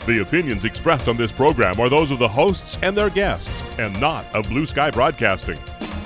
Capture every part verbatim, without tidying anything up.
The opinions expressed on this program are those of the hosts and their guests, and not of Blue Sky Broadcasting.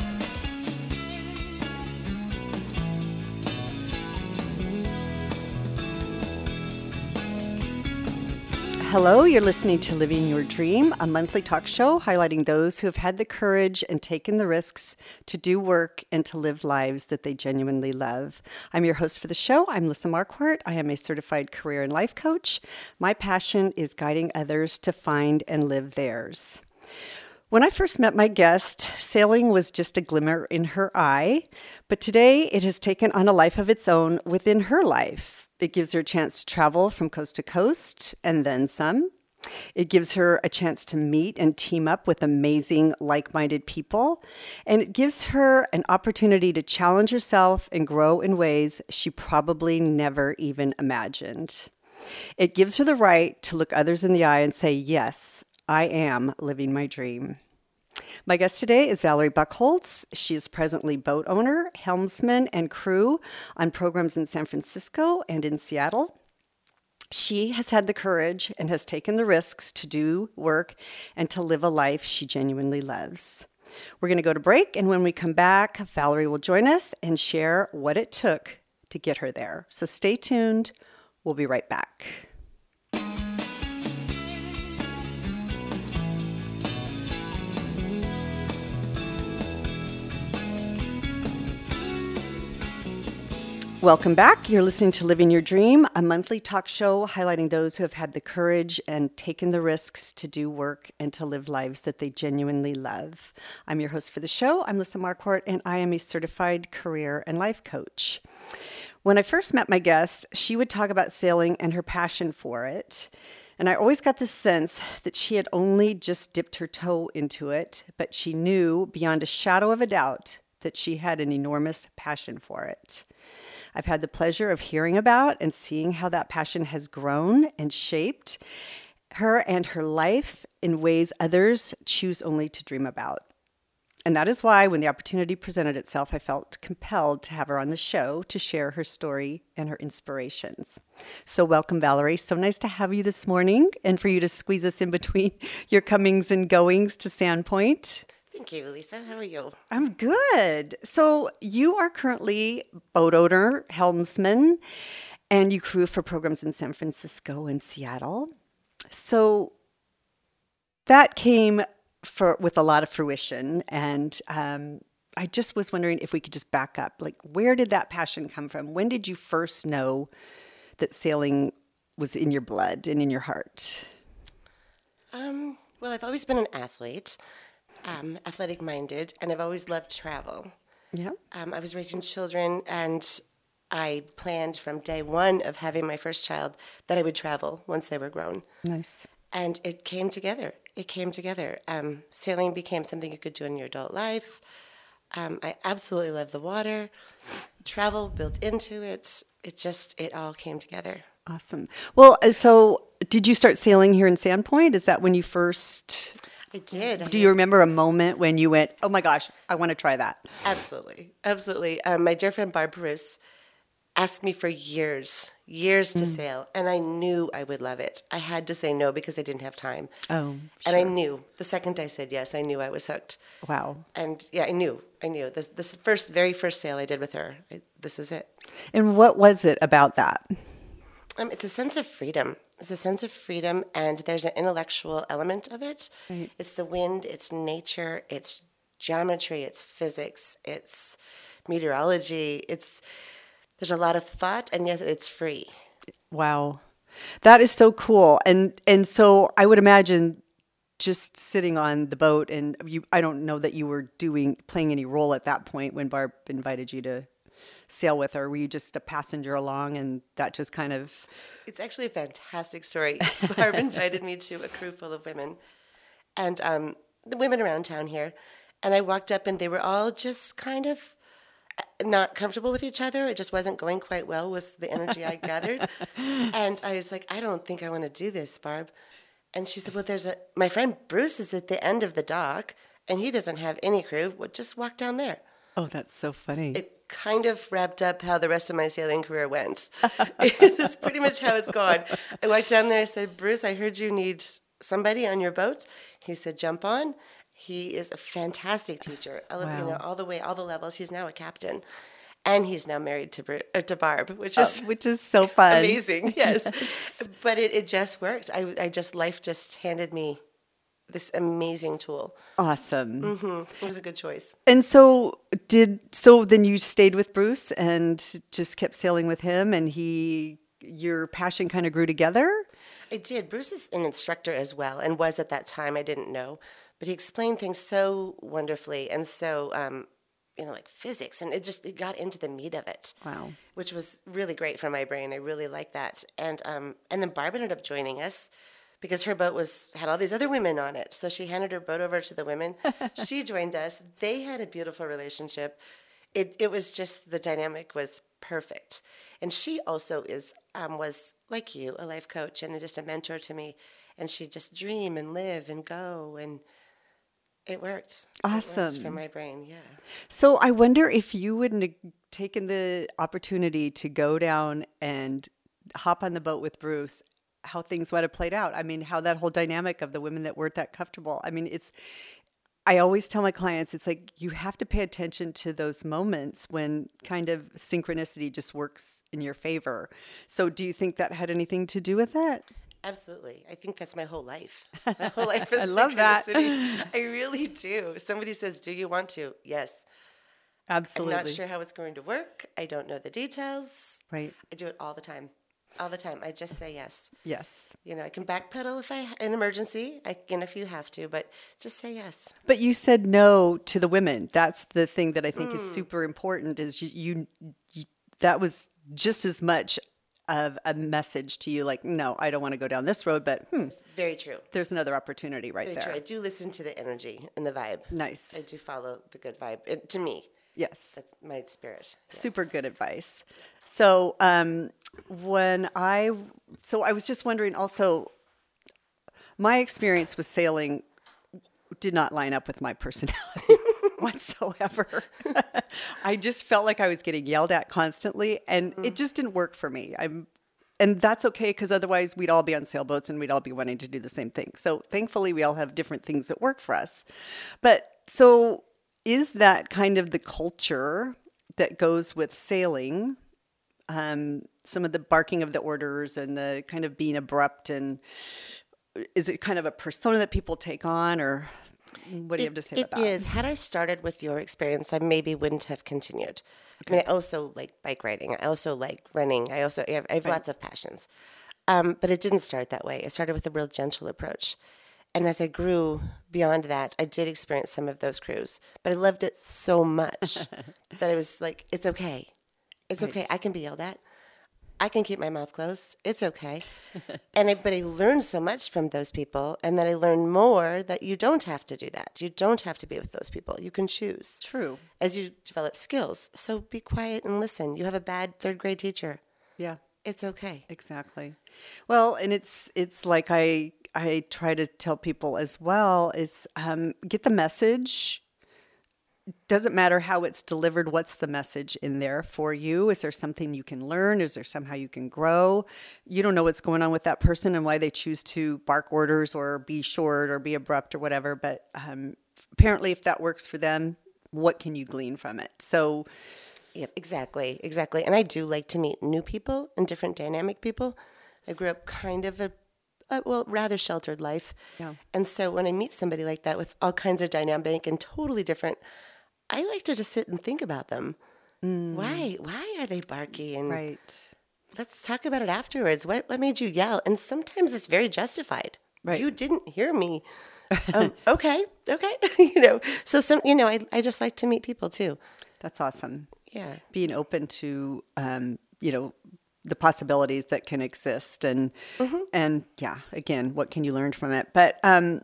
Hello, you're listening to Living Your Dream, a monthly talk show highlighting those who have had the courage and taken the risks to do work and to live lives that they genuinely love. I'm your host for the show. I'm Lisa Marquardt. I am a certified career and life coach. My passion is guiding others to find and live theirs. When I first met my guest, sailing was just a glimmer in her eye, but today it has taken on a life of its own within her life. It gives her a chance to travel from coast to coast and then some. It gives her a chance to meet and team up with amazing, like-minded people. And it gives her an opportunity to challenge herself and grow in ways she probably never even imagined. It gives her the right to look others in the eye and say, yes, I am living my dream. My guest today is Valerie Buchholz. She is presently boat owner, helmsman, and crew on programs in San Francisco and in Seattle. She has had the courage and has taken the risks to do work and to live a life she genuinely loves. We're going to go to break, and when we come back, Valerie will join us and share what it took to get her there. So stay tuned. We'll be right back. Welcome back. You're listening to Living Your Dream, a monthly talk show highlighting those who have had the courage and taken the risks to do work and to live lives that they genuinely love. I'm your host for the show. I'm Lisa Marquardt, and I am a certified career and life coach. When I first met my guest, she would talk about sailing and her passion for it. And I always got the sense that she had only just dipped her toe into it, but she knew beyond a shadow of a doubt that she had an enormous passion for it. I've had the pleasure of hearing about and seeing how that passion has grown and shaped her and her life in ways others choose only to dream about. And that is why, when the opportunity presented itself, I felt compelled to have her on the show to share her story and her inspirations. So welcome, Valerie. So nice to have you this morning and for you to squeeze us in between your comings and goings to Sandpoint. Thank you, Lisa. How are you? I'm good. So you are currently boat owner, helmsman, and you crew for programs in San Francisco and Seattle. So that came for with a lot of fruition, and um, I just was wondering if we could just back up. Like, where did that passion come from? When did you first know that sailing was in your blood and in your heart? Um, well, I've always been an athlete. Um, athletic-minded, and I've always loved travel. Yeah. Um, I was raising children, and I planned from day one of having my first child that I would travel once they were grown. Nice. And it came together. It came together. Um, sailing became something you could do in your adult life. Um, I absolutely love the water. Travel built into it. It just, it all came together. Awesome. Well, so did you start sailing here in Sandpoint? Is that when you first... I did. Do you remember a moment when you went, oh my gosh, I want to try that? Absolutely. Absolutely. Um, my dear friend Barb Bruce asked me for years, years to mm. sail, and I knew I would love it. I had to say no because I didn't have time. Oh, sure. And I knew. The second I said yes, I knew I was hooked. Wow. And yeah, I knew. I knew. This, this first, very first sail I did with her, I, this is it. And what was it about that? Um, it's a sense of freedom. It's a sense of freedom, and there's an intellectual element of it. Right. It's the wind, it's nature, it's geometry, it's physics, it's meteorology. It's there's a lot of thought, and yes, it's free. Wow, that is so cool. And and so I would imagine just sitting on the boat, and you. I don't know that you were doing playing any role at that point when Barb invited you to sail with her. Were you just a passenger along, and that just kind of... It's actually a fantastic story. Barb invited me to a crew full of women, and um, the women around town here, and I walked up, and they were all just kind of not comfortable with each other. It just wasn't going quite well, was the energy I gathered. And I was like, I don't think I want to do this, Barb. And she said, well, there's a... My friend Bruce is at the end of the dock, and he doesn't have any crew. Well, just walk down there. Oh, that's so funny. It, kind of wrapped up how the rest of my sailing career went. It's pretty much how it's gone. I walked down there and said, Bruce, I heard you need somebody on your boat. He said, jump on. He is a fantastic teacher, wow. you know, all the way, all the levels. He's now a captain. And he's now married to Bru- uh, to Barb, which is oh, which is so fun, amazing. Yes, yes. But it, it just worked. I, I just life just handed me this amazing tool. Awesome. Mm-hmm. It was a good choice. And so did so. Then you stayed with Bruce and just kept sailing with him, and he your passion kind of grew together. I did. Bruce is an instructor as well, and was at that time. I didn't know, but he explained things so wonderfully and so. Um, you know, like physics, and it just it got into the meat of it. Wow. Which was really great for my brain. I really liked that. And um, and then Barb ended up joining us because her boat was had all these other women on it. So she handed her boat over to the women. She joined us. They had a beautiful relationship. It it was just, the dynamic was perfect. And she also is um, was, like you, a life coach and just a mentor to me. And she'd just dream and live and go, and it worked. Awesome. It worked for my brain, yeah. So I wonder if you wouldn't have taken the opportunity to go down and hop on the boat with Bruce, how things would have played out. I mean, how that whole dynamic of the women that weren't that comfortable. I mean, it's, I always tell my clients, it's like you have to pay attention to those moments when kind of synchronicity just works in your favor. So do you think that had anything to do with that? Absolutely. I think that's my whole life. My whole life is I love that. I really do. Somebody says, do you want to? Yes. Absolutely. I'm not sure how it's going to work. I don't know the details. Right. I do it all the time. All the time. I just say yes. Yes. You know, I can backpedal if I, in emergency, I can if you have to, but just say yes. But you said no to the women. That's the thing that I think mm. is super important is you, you, you, that was just as much of a message to you, like, no, I don't want to go down this road, but hmm, it's very true. There's another opportunity right very there. True. I do listen to the energy and the vibe. Nice. I do follow the good vibe. It, to me. Yes. That's my spirit. Yeah. Super good advice. So um, when I, so I was just wondering also, my experience with sailing did not line up with my personality whatsoever. I just felt like I was getting yelled at constantly, and mm. it just didn't work for me. I'm, and that's okay, because otherwise we'd all be on sailboats and we'd all be wanting to do the same thing. So thankfully we all have different things that work for us. But so is that kind of the culture that goes with sailing? Um, some of the barking of the orders and the kind of being abrupt, and is it kind of a persona that people take on, or what do you it, have to say it about that? It is. Had I started with your experience, I maybe wouldn't have continued. Okay. I mean, I also like bike riding. I also like running. I also I have, I have right. lots of passions. Um, but it didn't start that way. It started with a real gentle approach. And as I grew beyond that, I did experience some of those crews. But I loved it so much that I was like, it's okay. It's right. okay. I can be yelled at. I can keep my mouth closed. It's okay. and I, But I learned so much from those people, and then I learned more that you don't have to do that. You don't have to be with those people. You can choose. True. As you develop skills. So be quiet and listen. You have a bad third grade teacher. Yeah. It's okay. Exactly. Well, and it's it's like I I try to tell people as well, is um, get the message. Doesn't matter how it's delivered, what's the message in there for you? Is there something you can learn? Is there somehow you can grow? You don't know what's going on with that person and why they choose to bark orders or be short or be abrupt or whatever. But um, apparently if that works for them, what can you glean from it? So, yep, exactly, exactly. And I do like to meet new people and different dynamic people. I grew up kind of a Uh, well, rather sheltered life. Yeah. And so when I meet somebody like that with all kinds of dynamic and totally different, I like to just sit and think about them. Mm. Why? Why are they barky? And right. let's talk about it afterwards. What what made you yell? And sometimes it's very justified. Right. You didn't hear me. um, okay, okay. you know. So some, you know, I I just like to meet people too. That's awesome. Yeah. Being open to, um, you know, the possibilities that can exist, and mm-hmm. and yeah, again, what can you learn from it? But um,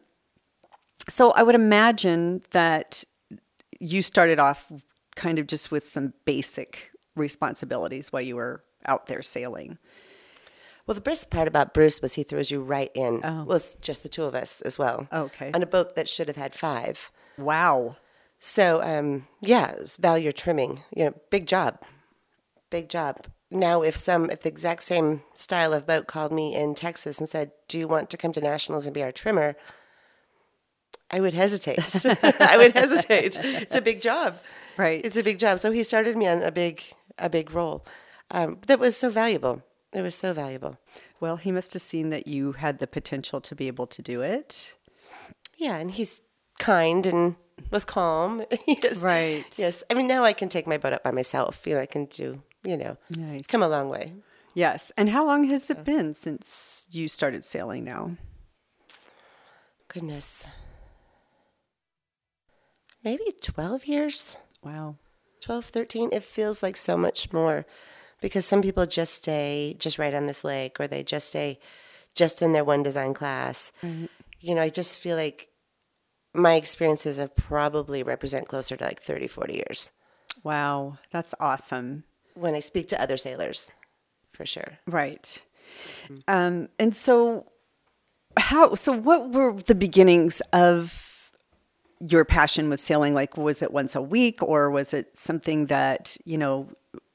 so I would imagine that you started off kind of just with some basic responsibilities while you were out there sailing. Well, the best part about Bruce was he throws you right in. Oh. It was just the two of us as well. Okay. On a boat that should have had five. Wow. So, um, yeah, it was value trimming, you know, big job, big job. Now, if some, if the exact same style of boat called me in Texas and said, do you want to come to Nationals and be our trimmer? I would hesitate. I would hesitate. It's a big job. Right. It's a big job. So he started me on a big, a big role. Um, that was so valuable. It was so valuable. Well, he must have seen that you had the potential to be able to do it. Yeah, and he's kind and was calm. Yes. Right. Yes. I mean, now I can take my boat up by myself. You know, I can do, you know, Nice. come a long way. Yes. And how long has it been since you started sailing now? Goodness. Maybe twelve years, Wow. twelve, thirteen. It feels like so much more because some people just stay just right on this lake or they just stay just in their one design class. Right. You know, I just feel like my experiences have probably represent closer to like thirty, forty years Wow. That's awesome. when I speak to other sailors, for sure. Right. Um, and so how, so what were the beginnings of your passion with sailing? Like, was it once a week or was it something that, you know,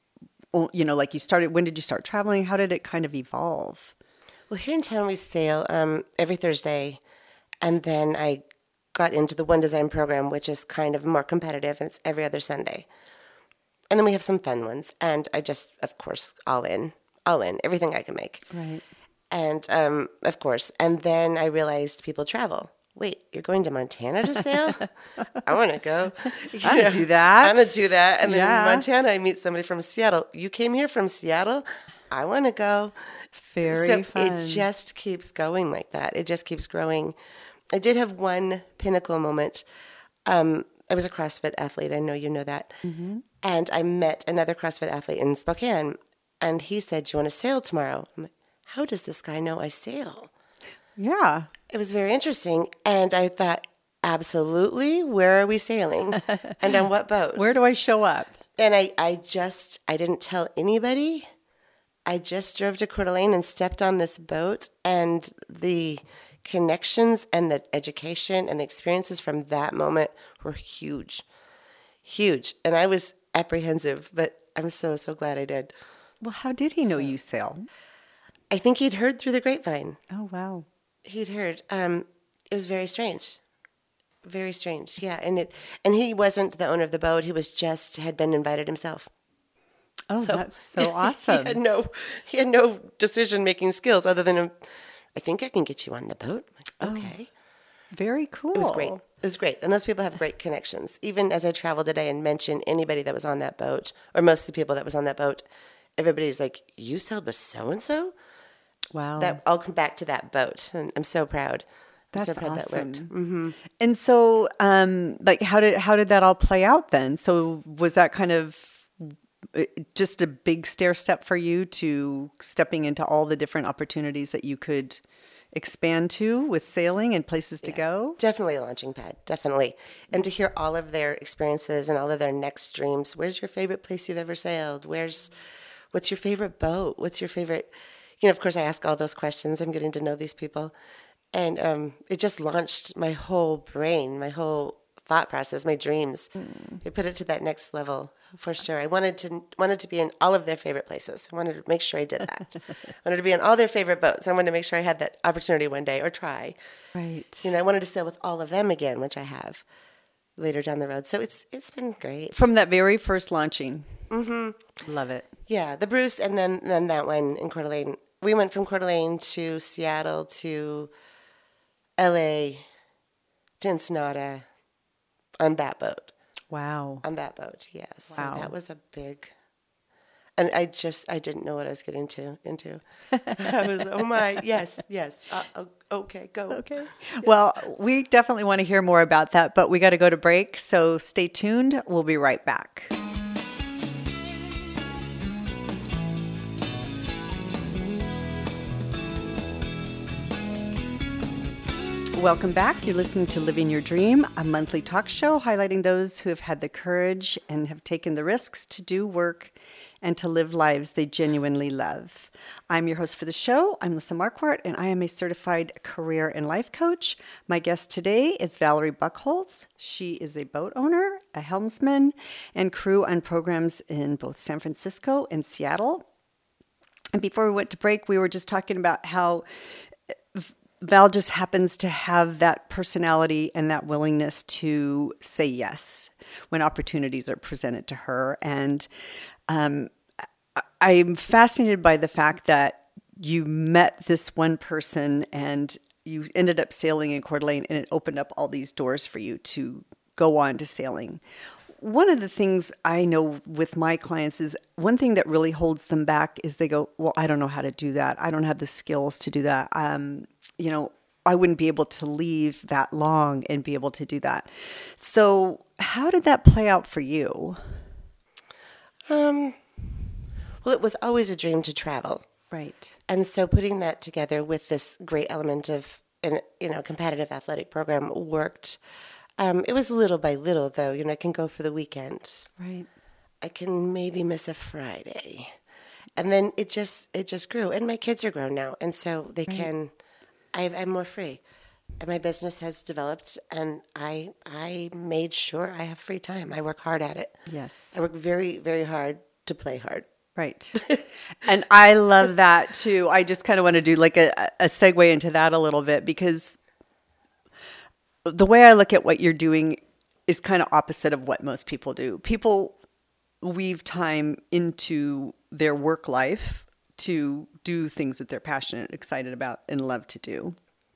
o- you know, like you started, when did you start traveling? How did it kind of evolve? Well, here in town we sail um, every Thursday, and then I got into the One Design program, which is kind of more competitive, and it's every other Sunday. And then we have some fun ones, and I just, of course, all in, all in, everything I can make. Right. And, um, of course, and then I realized people travel. Wait, you're going to Montana to sail? I want to go. I want to do that. I want to do that. And then Yeah. in Montana, I meet somebody from Seattle. You came here from Seattle? I want to go. Very so fun. it just keeps going like that. It just keeps growing. I did have one pinnacle moment. Um, I was a CrossFit athlete. I know you know that. Mm-hmm. And I met another CrossFit athlete in Spokane. And he said, do you want to sail tomorrow? I'm like, how does this guy know I sail? Yeah. It was very interesting. And I thought, absolutely, where are we sailing? And on what boat? Where do I show up? And I, I just, I didn't tell anybody. I just drove to Coeur d'Alene and stepped on this boat. And the connections and the education and the experiences from that moment were huge. Huge. And I was apprehensive, but I'm so, so glad I did. Well, how did he know you sail? I think he'd heard through the grapevine. Oh, wow. He'd heard. Um, it was very strange. Very strange, yeah. And it, and he wasn't the owner of the boat. He was just, had been invited himself. Oh, So- that's so awesome. He had no, he had no decision-making skills other than, um, I think I can get you on the boat. I'm like, okay. Very cool. It was great. It was great. And those people have great connections. Even as I travel today and mention anybody that was on that boat, or most of the people that was on that boat, everybody's like, you sailed with so-and-so? Wow. That I'll come back to that boat. And I'm so proud. I'm That's so proud awesome. that worked. Mm-hmm. And so, um, like, how did how did that all play out then? So, was that kind of uh, just a big stair step for you to stepping into all the different opportunities that you could expand to with sailing and places to go? Definitely a launching pad, definitely. And to hear all of their experiences and all of their next dreams. Where's your favorite place you've ever sailed? Where's, what's your favorite boat? What's your favorite, you know, of course I ask all those questions. I'm getting to know these people. And um, it just launched my whole brain, my whole thought process, my dreams. Mm. It put it to that next level for sure. I wanted to wanted to be in all of their favorite places. I wanted to make sure I did that. I wanted to be in all their favorite boats. I wanted to make sure I had that opportunity one day or try. Right. You know, I wanted to sail with all of them again, which I have later down the road. So it's it's been great. From that very first launching. Mm-hmm. Love it. Yeah, the Bruce and then then that one in Coeur d'Alene. We went from Coeur d'Alene to Seattle to L A to Ensenada on that boat. Wow. On that boat, yes. Wow. So that was a big, and I just, I didn't know what I was getting to, into. I was, oh my, yes, yes. Uh, oh, okay, go. Okay. Well, we definitely want to hear more about that, but we got to go to break. So stay tuned. We'll be right back. Welcome back. You're listening to Living Your Dream, a monthly talk show highlighting those who have had the courage and have taken the risks to do work and to live lives they genuinely love. I'm your host for the show. I'm Lisa Marquardt, and I am a certified career and life coach. My guest today is Valerie Buchholz. She is a boat owner a helmsman, and crew on programs in both San Francisco and Seattle. And before we went to break, we were just talking about how Val just happens to have that personality and that willingness to say yes when opportunities are presented to her. And um, I'm fascinated by the fact that you met this one person and you ended up sailing in Coeur d'Alene, and it opened up all these doors for you to go on to sailing. One of the things I know with my clients is one thing that really holds them back is they go, well, I don't know how to do that. I don't have the skills to do that. Um, you know, I wouldn't be able to leave that long and be able to do that. So how did that play out for you? Um, well, it was always a dream to travel. Right. And so putting that together with this great element of, an, you know, competitive athletic program worked. Um, it was little by little, though. You know, I can go for the weekend. Right. I can maybe miss a Friday. And then it just it just grew. And my kids are grown now. And so they right. can, I, I'm more free. And my business has developed, and I I made sure I have free time. I work hard at it. Yes. I work very, very hard to play hard. Right. And I love that too. I just kind of want to do like a, a segue into that a little bit, because the way I look at what you're doing is kind of opposite of what most people do. People weave time into their work life to do things that they're passionate, excited about, and love to do.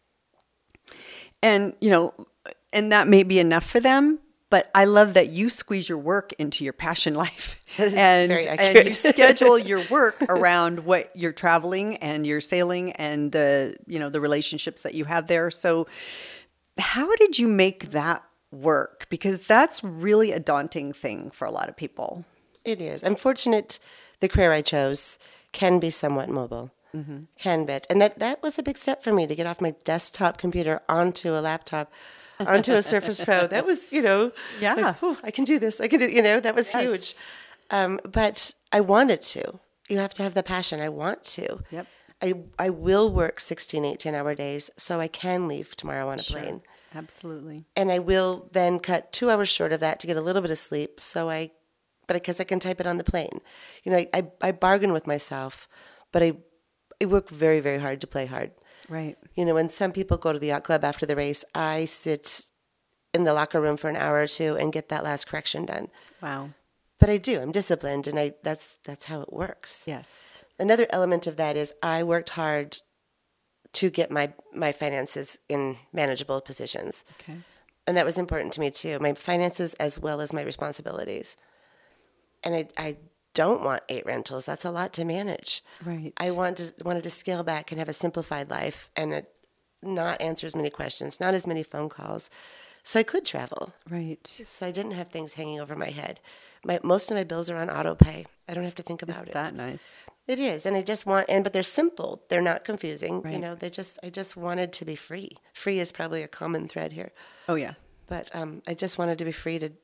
And, you know, and that may be enough for them. But I love that you squeeze your work into your passion life, and, and you schedule your work around what you're traveling and you're sailing and the, you know, the relationships that you have there. So how did you make that work? Because that's really a daunting thing for a lot of people. It is. I'm fortunate the career I chose can be somewhat mobile, mm-hmm. can be. And that, that was a big step for me to get off my desktop computer onto a laptop, onto a Surface Pro. That was, you know, yeah, like, oh, I can do this. I can do, you know, that was yes. huge. Um, but I wanted to. You have to have the passion. I want to. Yep. I I will work sixteen, eighteen hour days so I can leave tomorrow on a sure. plane. Absolutely. And I will then cut two hours short of that to get a little bit of sleep. So I, but because I can type it on the plane. You know, I, I, I bargain with myself, but I, I work very, very hard to play hard. Right. You know, when some people go to the yacht club after the race, I sit in the locker room for an hour or two and get that last correction done. Wow. But I do. I'm disciplined, and I that's that's how it works. Yes. Another element of that is I worked hard to get my, my finances in manageable positions. Okay. And that was important to me, too. My finances as well as my responsibilities. And I I don't want eight rentals. That's a lot to manage. Right. I wanted, wanted to scale back and have a simplified life and a, not answer as many questions, not as many phone calls. So I could travel. Right. So I didn't have things hanging over my head. My most of my bills are on auto pay. I don't have to think about Isn't it. that nice? It is. And I just want, and but they're simple. They're not confusing. Right. You know, they just, I just wanted to be free. Free is probably a common thread here. Oh, yeah. But um, I just wanted to be free to,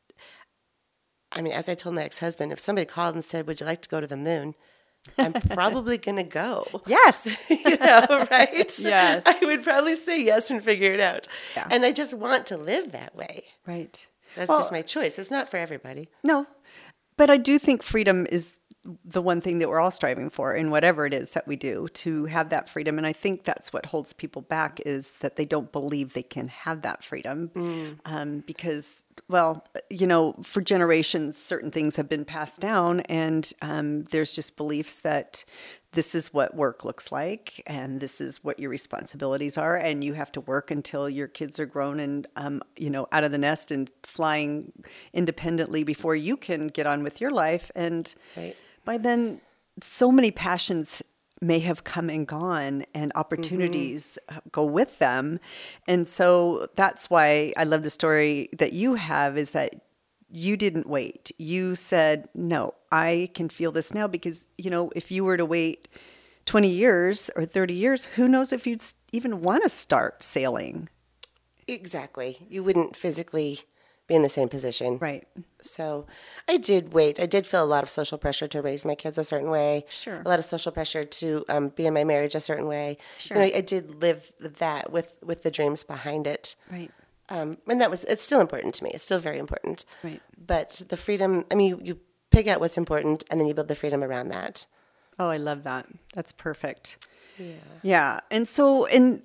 I mean, as I told my ex-husband, if somebody called and said, would you like to go to the moon? I'm probably going to go. Yes. You know, right? Yes. I would probably say yes and figure it out. Yeah. And I just want to live that way. Right. That's well, just my choice. It's not for everybody. No. But I do think freedom is the one thing that we're all striving for in whatever it is that we do, to have that freedom. And I think that's what holds people back, is that they don't believe they can have that freedom. Mm. Um, because, well, you know, for generations, certain things have been passed down, and um, there's just beliefs that this is what work looks like, and this is what your responsibilities are, and you have to work until your kids are grown and, um, you know, out of the nest and flying independently before you can get on with your life. And right. by then, so many passions may have come and gone, and opportunities mm-hmm. go with them. And so that's why I love the story that you have, is that you didn't wait. You said, no, I can feel this now, because, you know, if you were to wait twenty years or thirty years, who knows if you'd even want to start sailing. Exactly. You wouldn't physically be in the same position. Right. So I did wait. I did feel a lot of social pressure to raise my kids a certain way. Sure. A lot of social pressure to um, be in my marriage a certain way. Sure. You know, I did live that with, with the dreams behind it. Right. Um, and that was, it's still important to me. It's still very important. Right. But the freedom, I mean, you, you pick out what's important and then you build the freedom around that. Oh, I love that. That's perfect. Yeah. Yeah. And so, and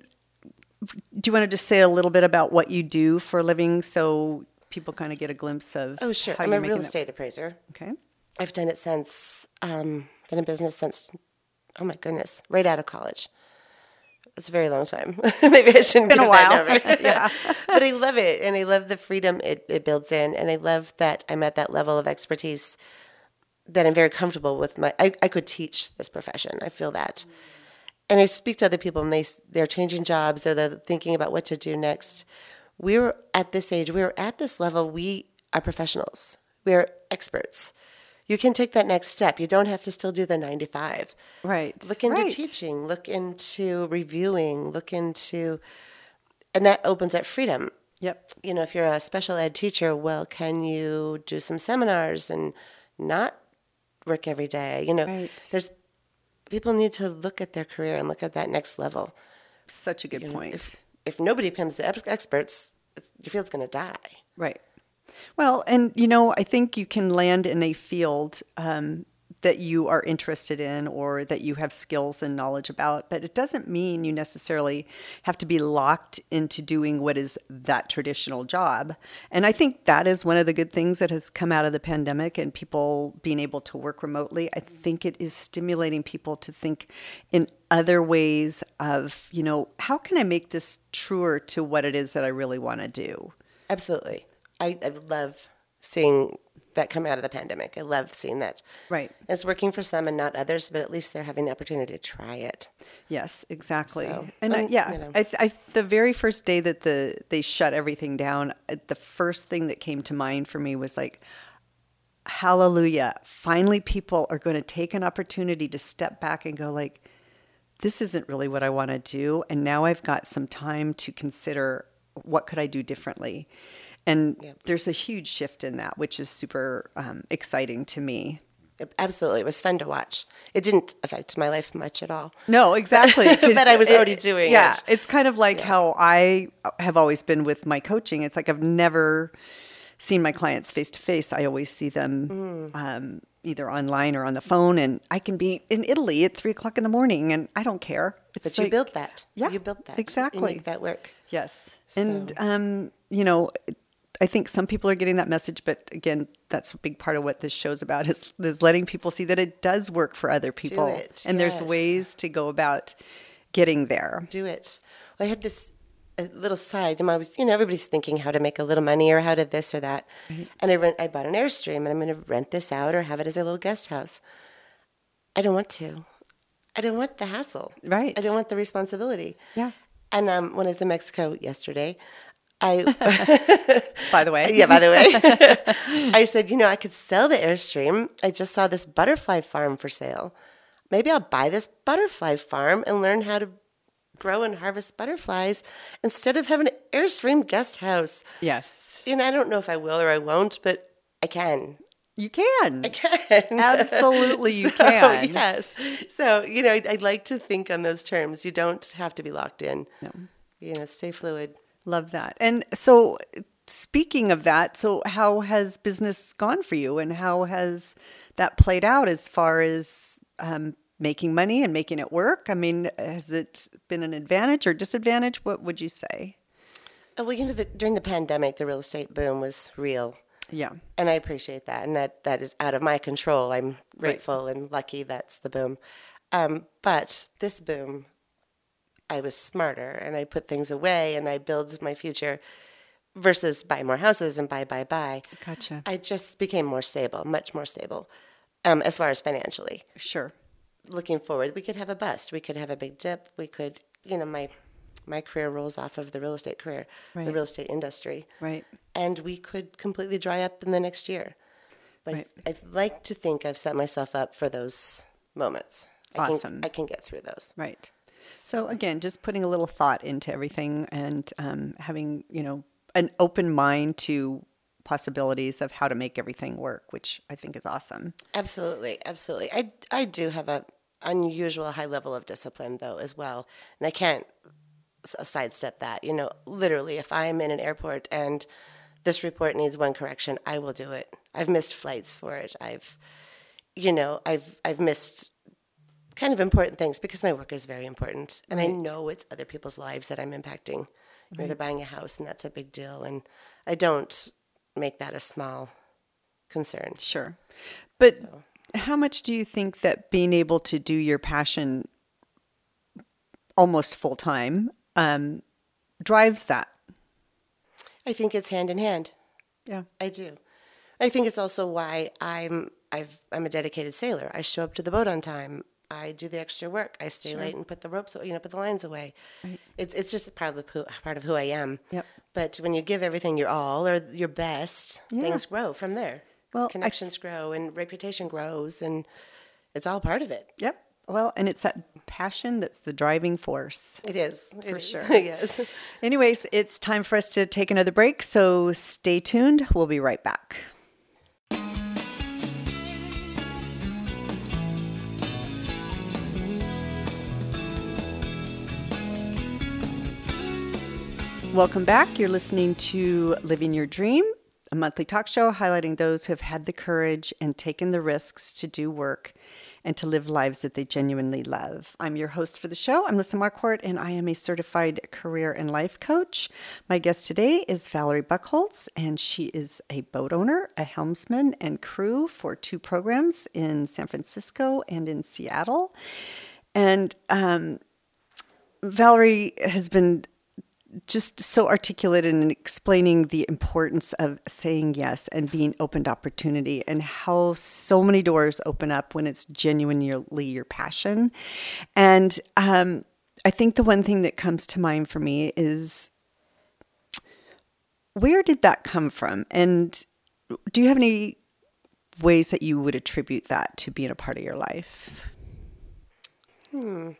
do you want to just say a little bit about what you do for a living so people kind of get a glimpse of Oh, sure. how I'm you're a making real that- estate appraiser. Okay. I've done it since, um, been in business since, oh my goodness, right out of college. It's a very long time. Maybe I shouldn't Been a give that while. number. Yeah. But I love it, and I love the freedom it, it builds in, and I love that I'm at that level of expertise that I'm very comfortable with. My, I, I could teach this profession. I feel that. And I speak to other people, and they, they're changing jobs, or they're thinking about what to do next. We're at this age, we're at this level, we are professionals. We're experts. You can take that next step. You don't have to still do the nine to five. Right. Look into right. teaching, look into reviewing, look into, and that opens up freedom. Yep. You know, if you're a special ed teacher, well, can you do some seminars and not work every day? You know, Right. there's, people need to look at their career and look at that next level. Such a good You know, point. If, if nobody becomes the ex- experts, it's, your field's going to die. Right. Well, and you know, I think you can land in a field um, that you are interested in or that you have skills and knowledge about, but it doesn't mean you necessarily have to be locked into doing what is that traditional job. And I think that is one of the good things that has come out of the pandemic and people being able to work remotely. I think it is stimulating people to think in other ways of, you know, how can I make this truer to what it is that I really want to do? Absolutely. I, I love seeing that come out of the pandemic. I love seeing that. Right. It's working for some and not others, but at least they're having the opportunity to try it. Yes, exactly. So, and uh, um, yeah, you know. I, I, the very first day that the they shut everything down, uh, the first thing that came to mind for me was like, hallelujah! Finally, people are going to take an opportunity to step back and go like, this isn't really what I want to do, and now I've got some time to consider what could I do differently. And Yep. there's a huge shift in that, which is super um, exciting to me. Absolutely. It was fun to watch. It didn't affect my life much at all. No, exactly. 'cause But I was it- already doing yeah, it. it's kind of like how I have always been with my coaching. It's like I've never seen my clients face to face. I always see them Mm. um, either online or on the phone, and I can be in Italy at three o'clock in the morning, and I don't care. It's But you like- built that. Yeah, You built that. exactly. You make that work. Yes. So- And, um, you know, I think some people are getting that message, but again, that's a big part of what this show's about is, is letting people see that it does work for other people. it, And there's yes. ways to go about getting there. Do it. Well, I had this a little side. And I was, you know, everybody's thinking how to make a little money or how to this or that. And I rent. I bought an Airstream, and I'm going to rent this out or have it as a little guest house. I don't want to. I don't want the hassle. Right. I don't want the responsibility. Yeah. And um, when I was in Mexico yesterday, I By the way. yeah, by the way, I said, you know, I could sell the Airstream. I just saw this butterfly farm for sale. Maybe I'll buy this butterfly farm and learn how to grow and harvest butterflies instead of having an Airstream guest house. Yes. You know, I don't know if I will or I won't, but I can. You can. I can. Absolutely, you So, can. Yes. So, you know, I'd, I'd like to think on those terms. You don't have to be locked in. No. You know, stay fluid. Love that. And so, speaking of that, so how has business gone for you, and how has that played out as far as um, making money and making it work? I mean, has it been an advantage or disadvantage? What would you say? Oh, well, you know, the, during the pandemic, the real estate boom was real. Yeah. And I appreciate that. And that, that is out of my control. I'm grateful and lucky that's the boom. Um, but this boom, I was smarter and I put things away and I build my future versus buy more houses and buy, buy, buy. Gotcha. I just became more stable, much more stable um, as far as financially. Sure. Looking forward, we could have a bust. We could have a big dip. We could, you know, my my career rolls off of the real estate career, Right. the real estate industry. Right. And we could completely dry up in the next year. But Right. I, I'd like to think I've set myself up for those moments. I Awesome. Can, I can get through those. Right. So again, just putting a little thought into everything and um, having, you know, an open mind to possibilities of how to make everything work, which I think is awesome. Absolutely, absolutely. I, I do have a unusual high level of discipline, though, as well. And I can't s- sidestep that. You know, literally, if I'm in an airport and this report needs one correction, I will do it. I've missed flights for it. I've, you know, I've I've missed kind of important things because my work is very important, and Right. I know it's other people's lives that I'm impacting. You know, they're buying a house, and that's a big deal, and I don't make that a small concern. Sure. But how much do you think that being able to do your passion almost full time um, drives that? I think it's hand in hand. Yeah. I do. I think it's also why I'm I've I'm a dedicated sailor. I show up to the boat on time. I do the extra work. I stay late and put the ropes, you know, put the lines away. Right. It's it's just part of who, part of who I am. Yep. But when you give everything your all or your best, Yeah. things grow from there. Well, I- Connections grow and reputation grows, and it's all part of it. Yep. Well, and it's that passion that's the driving force. It is For it is. sure. Yes. Anyways, it's time for us to take another break, so stay tuned. We'll be right back. Welcome back. You're listening to Living Your Dream, a monthly talk show highlighting those who have had the courage and taken the risks to do work and to live lives that they genuinely love. I'm your host for the show. I'm Lisa Marquardt, and I am a certified career and life coach. My guest today is Valerie Buchholz, and she is a boat owner, a helmsman, and crew for two programs in San Francisco and in Seattle. And um, Valerie has been just so articulate in explaining the importance of saying yes and being open to opportunity, and how so many doors open up when it's genuinely your passion. And um, I think the one thing that comes to mind for me is, where did that come from? And do you have any ways that you would attribute that to being a part of your life? Hmm.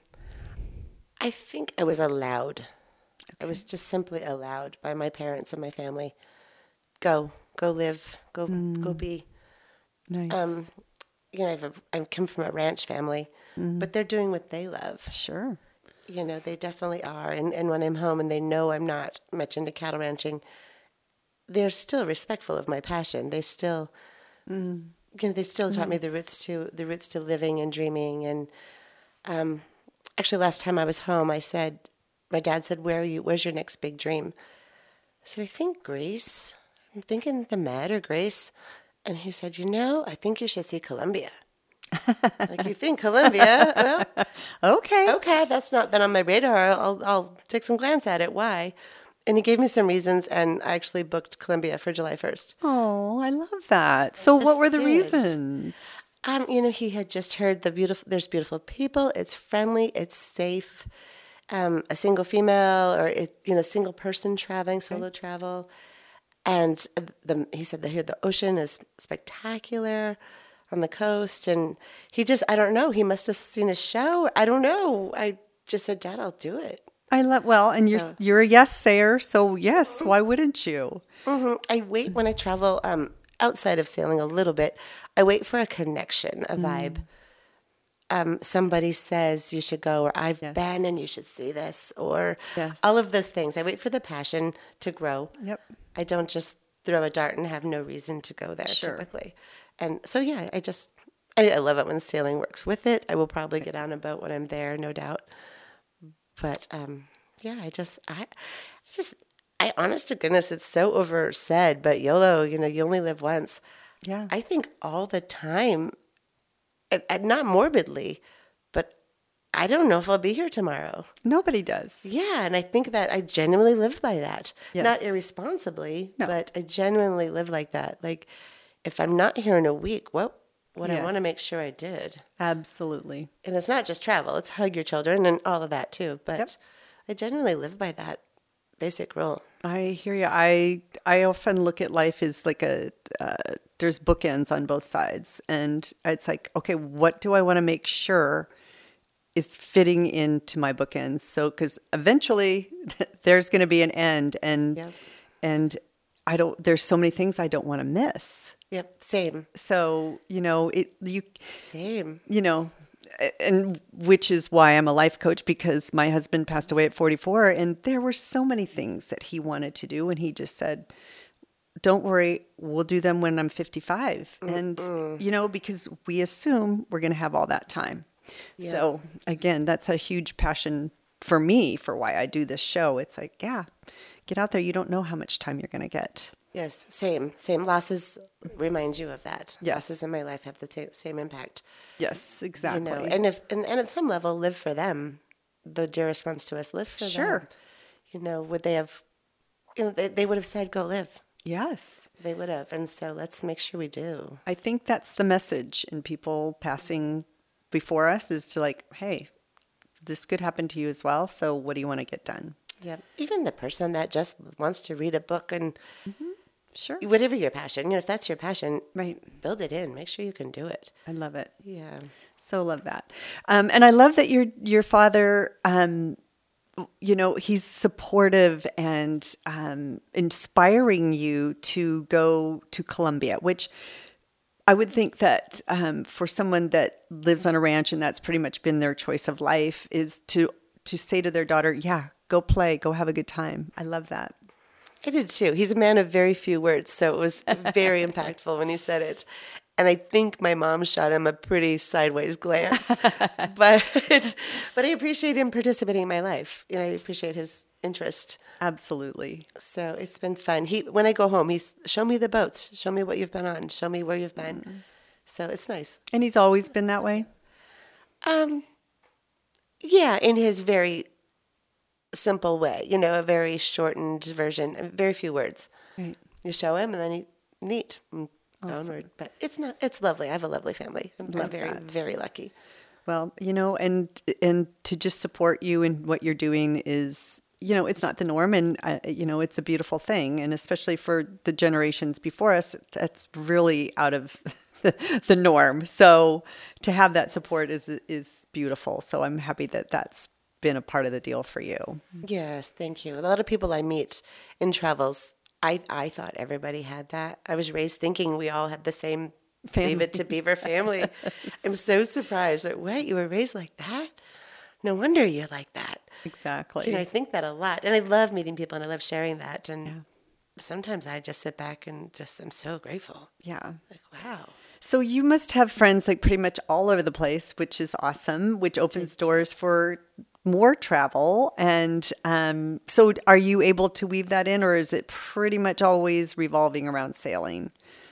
I think I was allowed. I was just simply allowed by my parents and my family. Go, go live, go, mm. go be. Nice. Um, you know, I've a, I come from a ranch family, mm. but they're doing what they love. Sure. You know, they definitely are. And, and when I'm home and they know I'm not much into cattle ranching, they're still respectful of my passion. They still, mm. you know, they still taught nice. me the roots to the roots to living and dreaming. And um, actually, last time I was home, I said, my dad said, "Where are you? Where's your next big dream?" I said, "I think Greece. I'm thinking the Med or Greece." And he said, "You know, I think you should see Colombia." Like, you think Colombia? Well, okay, okay, that's not been on my radar. I'll I'll take some glance at it. Why? And he gave me some reasons, and I actually booked Colombia for July first. Oh, I love that. So, what were the did. reasons? Um, you know, he had just heard the beautiful. There's beautiful people. It's friendly. It's safe. Um, a single female or it, you know, single person traveling, solo okay. travel, and the, he said that here the ocean is spectacular on the coast, and he just I don't know he must have seen a show. I don't know. I just said, "Dad, I'll do it." I love well, and so. you're you're a yes sayer, so yes, mm-hmm. why wouldn't you? Mm-hmm. I wait when I travel um, outside of sailing a little bit. I wait for a connection, a mm. vibe. Um, somebody says you should go, or I've yes. been and you should see this, or yes. all of those things. I wait for the passion to grow. Yep. I don't just throw a dart and have no reason to go there sure. typically. And so, yeah, I just, I, I love it when sailing works with it. I will probably get on a boat when I'm there, no doubt. But, um, yeah, I just, I, I just, I, honest to goodness, it's so oversaid, but YOLO, you know, you only live once. Yeah. I think all the time, and not morbidly, but I don't know if I'll be here tomorrow. Nobody does. Yeah, and I think that I genuinely live by that. Yes. Not irresponsibly, no. but I genuinely live like that. Like, if I'm not here in a week, what what yes. I want to make sure I did. Absolutely. And it's not just travel. It's hug your children and all of that, too. But yep. I genuinely live by that basic rule. I hear you. I I often look at life as like a... Uh, there's bookends on both sides. And it's like, okay, what do I want to make sure is fitting into my bookends? So, because eventually there's going to be an end, and yep. and I don't, there's so many things I don't want to miss. Yep. Same. So, you know, it, you, same, you know, and which is why I'm a life coach, because my husband passed away at forty-four, and there were so many things that he wanted to do, and he just said, don't worry, we'll do them when I'm fifty-five. Mm-mm. And, you know, because we assume we're going to have all that time. Yeah. So, again, that's a huge passion for me for why I do this show. It's like, yeah, get out there. You don't know how much time you're going to get. Yes, same, same. Losses remind you of that. Yes. Losses in my life have the t- same impact. Yes, exactly. You know, and if and, and at some level, live for them. The dearest ones to us, live for sure. them. You know, would they have? You know, they, they would have said, "Go live." Yes, they would have, and so let's make sure we do. I think that's the message in people passing before us is to like, hey, this could happen to you as well. So, what do you want to get done? Yeah, even the person that just wants to read a book and. Mm-hmm. Sure. Whatever your passion, you know, if that's your passion, right, build it in. Make sure you can do it. I love it. Yeah. So love that. Um, and I love that your your father, um, you know, he's supportive and um, inspiring you to go to Colombia, which I would think that um, for someone that lives on a ranch and that's pretty much been their choice of life is to to say to their daughter, yeah, go play, go have a good time. I love that. I did too. He's a man of very few words, so it was very impactful when he said it. And I think my mom shot him a pretty sideways glance. but but I appreciate him participating in my life. You know, I appreciate his interest. Absolutely. So it's been fun. He when I go home, he's show me the boats, show me what you've been on, show me where you've been. Mm-hmm. So it's nice. And he's always been that way? Um yeah, in his very simple way, you know, a very shortened version, very few words. Right. You show him, and then he neat and awesome. Onward. But it's not. It's lovely. I have a lovely family. I'm, Love I'm very, that. very lucky. Well, you know, and and to just support you in what you're doing is, you know, it's not the norm, and uh, you know, it's a beautiful thing, and especially for the generations before us, that's really out of the norm. So to have that support is is beautiful. So I'm happy that that's been a part of the deal for you. Yes, thank you. A lot of people I meet in travels, I, I thought everybody had that. I was raised thinking we all had the same family. Leave it to Beaver family. Yes. I'm so surprised. Like, what? You were raised like that? No wonder you're like that. Exactly. You know, I think that a lot. And I love meeting people and I love sharing that. And yeah. sometimes I just sit back and just am so grateful. Yeah. Like, wow. So you must have friends like pretty much all over the place, which is awesome, which opens doors for more travel. And um, so are you able to weave that in, or is it pretty much always revolving around sailing?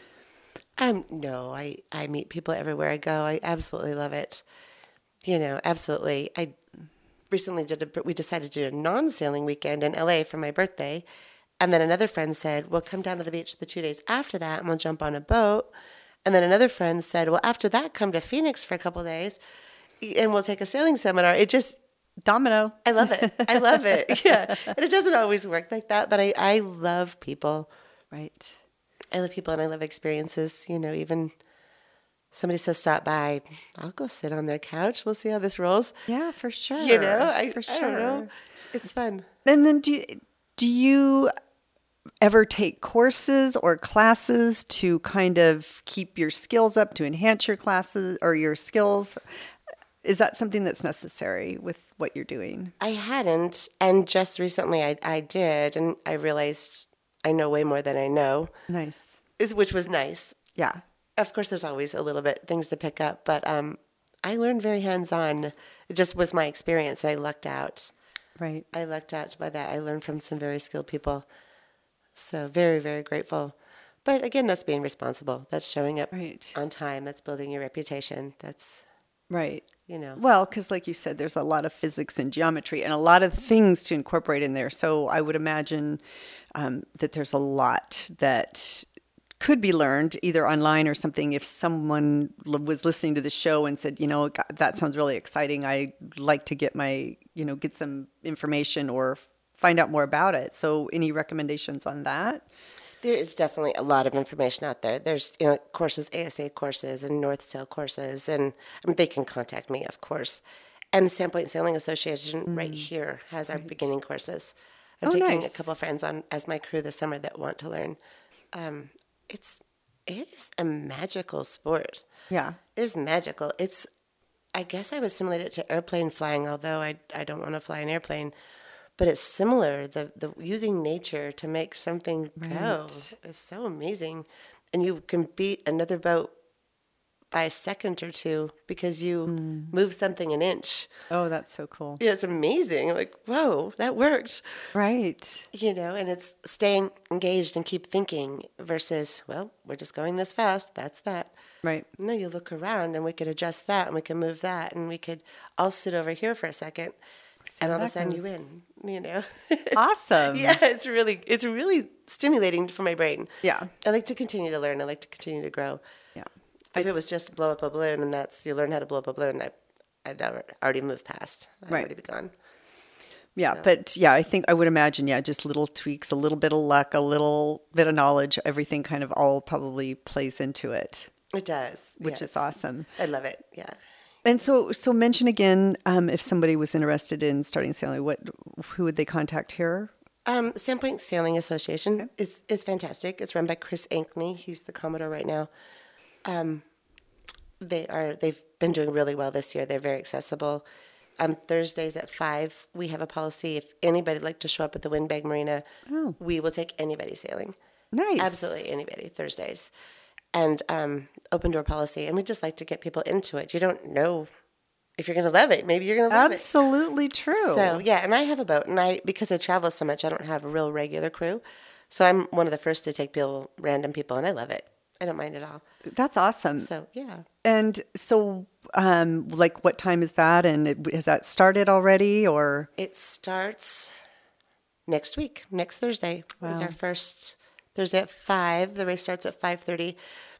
Um, no, I, I meet people everywhere I go. I absolutely love it. You know, absolutely. I recently did a, we decided to do a non-sailing weekend in L A for my birthday. And then another friend said, well, come down to the beach the two days after that and we'll jump on a boat. And then another friend said, well, after that, come to Phoenix for a couple of days and we'll take a sailing seminar. It just, domino. I love it. I love it. Yeah. And it doesn't always work like that, but I, I love people. Right. I love people and I love experiences. You know, even somebody says stop by, I'll go sit on their couch. We'll see how this rolls. Yeah, for sure. You know, I, for sure. I don't know. It's fun. And then do you, do you ever take courses or classes to kind of keep your skills up, to enhance your classes or your skills? Is that something that's necessary with what you're doing? I hadn't, and just recently I, I did, and I realized I know way more than I know. Nice. Is which was nice. Yeah. Of course, there's always a little bit things to pick up, but um, I learned very hands-on. It just was my experience. I lucked out. Right. I lucked out by that. I learned from some very skilled people. So very, very grateful. But again, that's being responsible. That's showing up right. on time. That's building your reputation. That's right. You know. Well, because like you said, there's a lot of physics and geometry and a lot of things to incorporate in there. So I would imagine um, that there's a lot that could be learned either online or something. If someone was listening to the show and said, you know, God, that sounds really exciting. I'd like to get my, you know, get some information or find out more about it. So any recommendations on that? There is definitely a lot of information out there. There's, you know, courses, A S A courses and North Sail courses, and I mean, they can contact me, of course. And the Sandpoint Sailing Association mm. right here has our right. beginning courses. I'm oh, taking nice. a couple of friends on as my crew this summer that want to learn. Um, it's it is a magical sport. Yeah, it is magical. It's I guess I would simulate it to airplane flying, although I, I don't want to fly an airplane. But it's similar. The the using nature to make something go Right. is so amazing. And you can beat another boat by a second or two because you move something an inch. Oh, that's so cool. Yeah, it's amazing. Like, whoa, that worked. Right. You know, and it's staying engaged and keep thinking versus, well, we're just going this fast. That's that. Right. No, you look around and we could adjust that and we can move that and we could all sit over here for a second See and how all of a that sudden you goes. win, you know? Awesome. Yeah, it's really, it's really stimulating for my brain. Yeah. I like to continue to learn. I like to continue to grow. Yeah. If it was just blow up a balloon and that's, you learn how to blow up a balloon, I, I'd never, already moved past. I'd Right. already be gone. Yeah, So- but yeah, I think I would imagine, yeah, just little tweaks, a little bit of luck, a little bit of knowledge, everything kind of all probably plays into it, It does. which is yes. awesome. I love it. Yeah. And so, so mention again, um, if somebody was interested in starting sailing, what, who would they contact here? Um, Sandpoint Sailing Association is, is fantastic. It's run by Chris Ankney. He's the Commodore right now. Um, they are, they've been doing really well this year. They're very accessible. On Thursdays at five, we have a policy. If anybody would like to show up at the Windbag Marina, Oh. we will take anybody sailing. Nice. Absolutely anybody, Thursdays. And um, open door policy. And we just like to get people into it. You don't know if you're going to love it. Maybe you're going to love it. Absolutely true. So yeah, and I have a boat, and I because I travel so much, I don't have a real regular crew. So I'm one of the first to take people, random people, and I love it. I don't mind at all. That's awesome. So yeah, And so, um, like, what time is that? And it, has that started already, or? it starts next week, next Thursday. Is Wow. our first Thursday at five. The race starts at five thirty.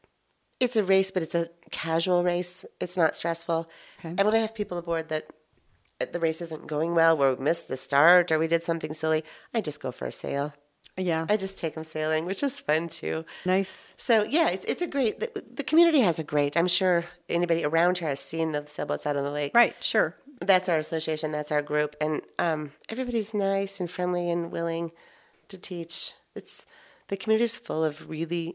It's a race, but it's a casual race. It's not stressful. Okay. And when I have people aboard that the race isn't going well, where we missed the start or we did something silly, I just go for a sail. Yeah. I just take them sailing, which is fun too. Nice. So yeah, it's it's a great. The, the community has a great. I'm sure anybody around here has seen the sailboats out on the lake. Right. Sure. That's our association. That's our group, and um, everybody's nice and friendly and willing to teach. It's the community's full of really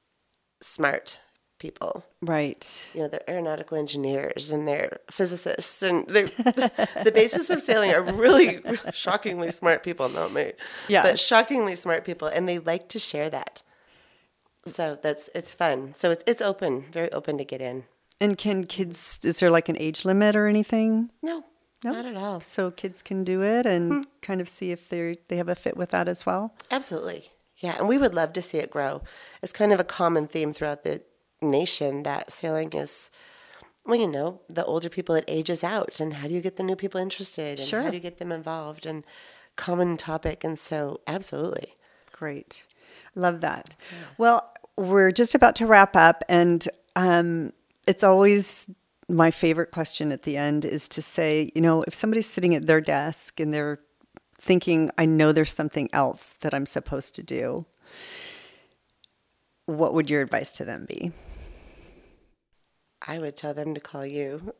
smart people. Right. You know, they're aeronautical engineers and they're physicists, and they're the basis of sailing are really shockingly smart people. Not me, Yeah. but shockingly smart people, and they like to share that. So that's it's fun. So it's it's open, very open to get in. And can kids, is there like an age limit or anything? No, No? not at all. So kids can do it and kind of see if they they have a fit with that as well? Absolutely, yeah. And we would love to see it grow. It's kind of a common theme throughout the nation that sailing is. Well, you know, the older people, it ages out, and how do you get the new people interested, and Sure. how do you get them involved, and common topic, and so absolutely. Great. Love that. Well, we're just about to wrap up, and um, it's always my favorite question at the end is to say, you know, if somebody's sitting at their desk and they're thinking, I know there's something else that I'm supposed to do, what would your advice to them be? I would tell them to call you.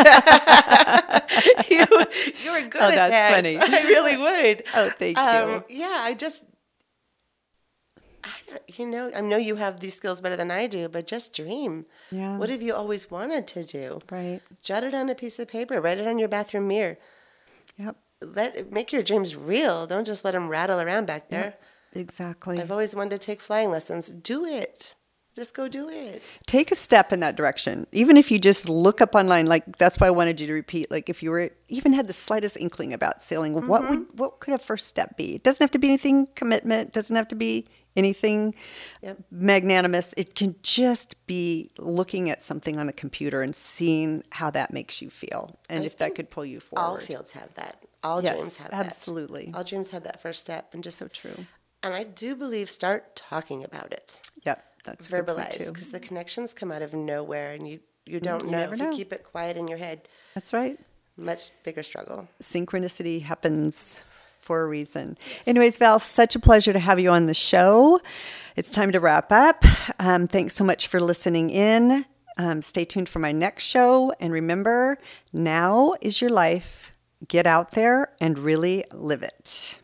you, you were good Oh, at that's that. funny. I really would. Oh, thank you. Um, yeah, I just, I don't, you know, I know you have these skills better than I do, but just dream. Yeah. What have you always wanted to do? Right. Jot it on a piece of paper. Write it on your bathroom mirror. Yep. Let make your dreams real. Don't just let them rattle around back there. Exactly. I've always wanted to take flying lessons. Do it. Just go do it. Take a step in that direction. Even if you just look up online, like that's why I wanted you to repeat, like if you were even had the slightest inkling about sailing, Mm-hmm. what would what could a first step be? It doesn't have to be anything commitment, doesn't have to be anything Yep. magnanimous. It can just be looking at something on a computer and seeing how that makes you feel. And I if that think could pull you forward. All fields have that. All Yes, dreams have absolutely. that. All dreams have that first step, and just So true. And I do believe start talking about it. Yep. That's a good point, Verbalize, too. because the connections come out of nowhere, and you you don't you know never if know. you keep it quiet in your head. That's right. Much bigger struggle. Synchronicity happens for a reason. Anyways, Val, such a pleasure to have you on the show. It's time to wrap up. Um, thanks so much for listening in. Um, stay tuned for my next show. And remember, now is your life. Get out there and really live it.